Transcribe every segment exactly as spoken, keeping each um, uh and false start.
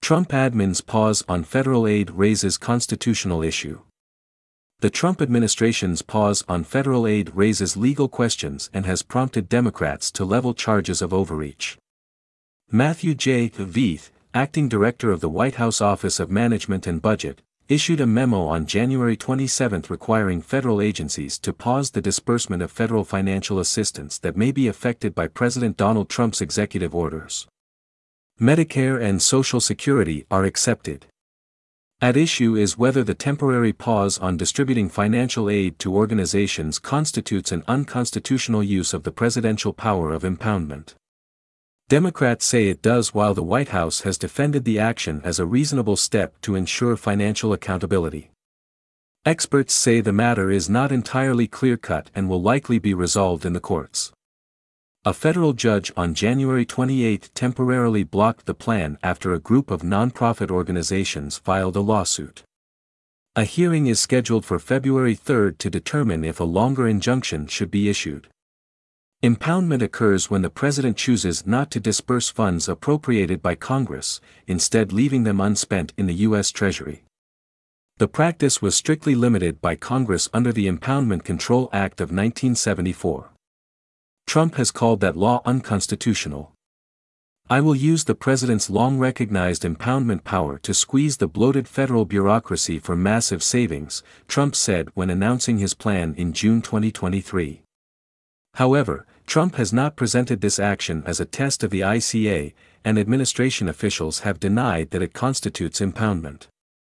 Trump admin's pause on federal aid raises constitutional issue. The Trump administration's pause on federal aid raises legal questions and has prompted Democrats to level charges of overreach. Matthew J. Veith, acting director of the White House Office of Management and Budget, issued a memo on January twenty-seventh requiring federal agencies to pause the disbursement of federal financial assistance that may be affected by President Donald Trump's executive orders. Medicare and Social Security are excepted. At issue is whether the temporary pause on distributing financial aid to organizations constitutes an unconstitutional use of the presidential power of impoundment. Democrats say it does, while the White House has defended the action as a reasonable step to ensure financial accountability. Experts say the matter is not entirely clear-cut and will likely be resolved in the courts. A federal judge on January twenty-eighth temporarily blocked the plan after a group of nonprofit organizations filed a lawsuit. A hearing is scheduled for February third to determine if a longer injunction should be issued. Impoundment occurs when the president chooses not to disburse funds appropriated by Congress, instead leaving them unspent in the U S Treasury. The practice was strictly limited by Congress under the Impoundment Control Act of nineteen seventy-four. Trump has called that law unconstitutional. "I will use the president's long-recognized impoundment power to squeeze the bloated federal bureaucracy for massive savings," Trump said when announcing his plan in June twenty twenty-three. However, Trump has not presented this action as a test of the I C A, and administration officials have denied that it constitutes impoundment.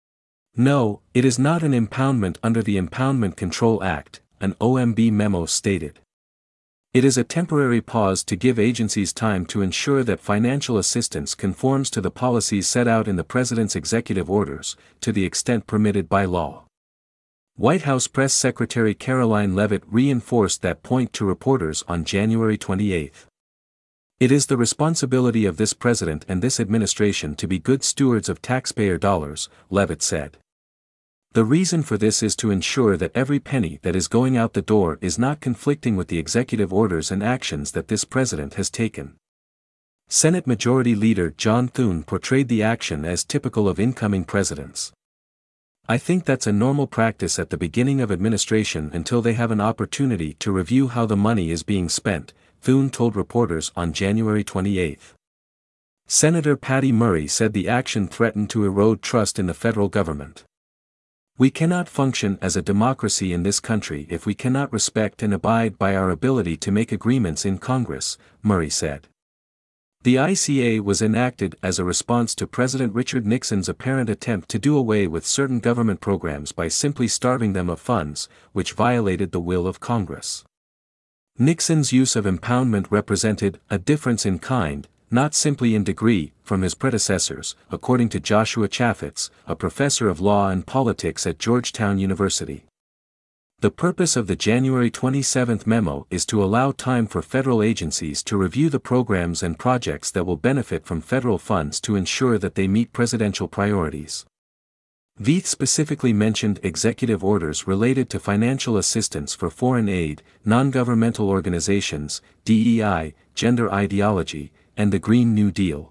"No, it is not an impoundment under the Impoundment Control Act," an O M B memo stated. "It is a temporary pause to give agencies time to ensure that financial assistance conforms to the policies set out in the president's executive orders, to the extent permitted by law." White House Press Secretary Caroline Leavitt reinforced that point to reporters on January twenty-eighth. "It is the responsibility of this president and this administration to be good stewards of taxpayer dollars," Leavitt said. "The reason for this is to ensure that every penny that is going out the door is not conflicting with the executive orders and actions that this president has taken." Senate Majority Leader John Thune portrayed the action as typical of incoming presidents. "I think that's a normal practice at the beginning of administration until they have an opportunity to review how the money is being spent," Thune told reporters on January twenty-eighth. Senator Patty Murray said the action threatened to erode trust in the federal government. "We cannot function as a democracy in this country if we cannot respect and abide by our ability to make agreements in Congress," Murray said. The I C A was enacted as a response to President Richard Nixon's apparent attempt to do away with certain government programs by simply starving them of funds, which violated the will of Congress. Nixon's use of impoundment represented a difference in kind, not simply in degree, from his predecessors, according to Joshua Chaffetz, a professor of law and politics at Georgetown University. The purpose of the January twenty-seventh memo is to allow time for federal agencies to review the programs and projects that will benefit from federal funds to ensure that they meet presidential priorities. Veith specifically mentioned executive orders related to financial assistance for foreign aid, non-governmental organizations, D E I, gender ideology, and the Green New Deal.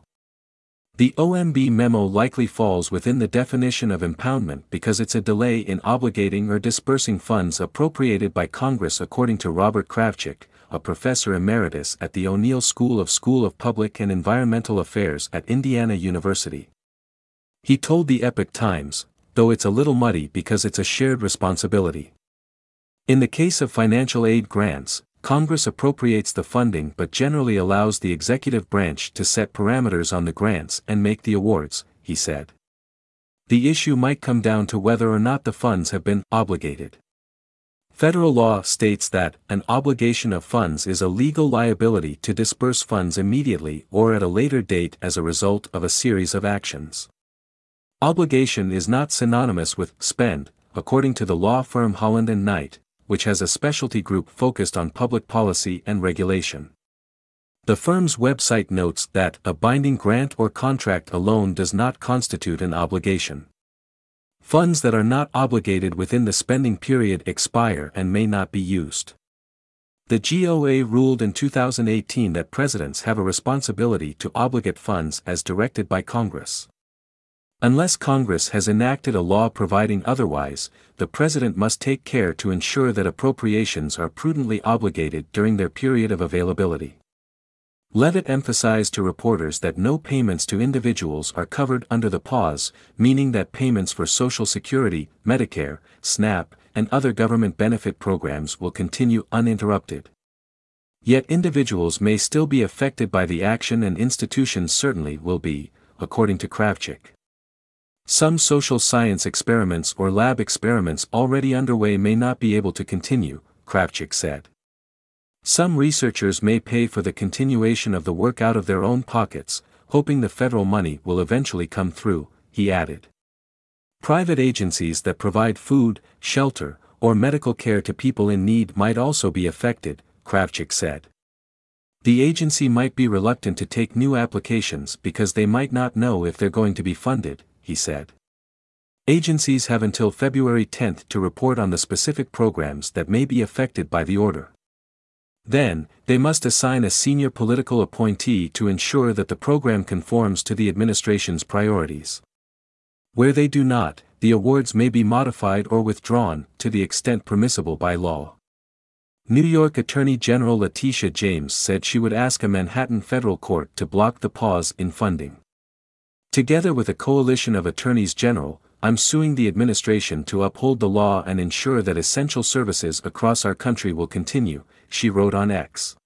The O M B memo likely falls within the definition of impoundment because it's a delay in obligating or disbursing funds appropriated by Congress, according to Robert Kravchuk, a professor emeritus at the O'Neill School of School of Public and Environmental Affairs at Indiana University. He told the Epoch Times, "Though it's a little muddy because it's a shared responsibility. In the case of financial aid grants, Congress appropriates the funding but generally allows the executive branch to set parameters on the grants and make the awards," he said. "The issue might come down to whether or not the funds have been obligated. Federal law states that an obligation of funds is a legal liability to disburse funds immediately or at a later date as a result of a series of actions. Obligation is not synonymous with spend, according to the law firm Holland and Knight, which has a specialty group focused on public policy and regulation. The firm's website notes that a binding grant or contract alone does not constitute an obligation. Funds that are not obligated within the spending period expire and may not be used. The G O A ruled in two thousand eighteen that presidents have a responsibility to obligate funds as directed by Congress. Unless Congress has enacted a law providing otherwise, the President must take care to ensure that appropriations are prudently obligated during their period of availability. Leavitt emphasized to reporters that no payments to individuals are covered under the pause, meaning that payments for Social Security, Medicare, SNAP, and other government benefit programs will continue uninterrupted. Yet individuals may still be affected by the action and institutions certainly will be, according to Kravchuk. Some social science experiments or lab experiments already underway may not be able to continue, Kravchuk said. Some researchers may pay for the continuation of the work out of their own pockets, hoping the federal money will eventually come through, he added. Private agencies that provide food, shelter, or medical care to people in need might also be affected, Kravchuk said. The agency might be reluctant to take new applications because they might not know if they're going to be funded, he said. Agencies have until February tenth to report on the specific programs that may be affected by the order. Then, they must assign a senior political appointee to ensure that the program conforms to the administration's priorities. Where they do not, the awards may be modified or withdrawn, to the extent permissible by law. New York Attorney General Letitia James said she would ask a Manhattan federal court to block the pause in funding. Together with a coalition of attorneys general, I'm suing the administration to uphold the law and ensure that essential services across our country will continue, she wrote on X.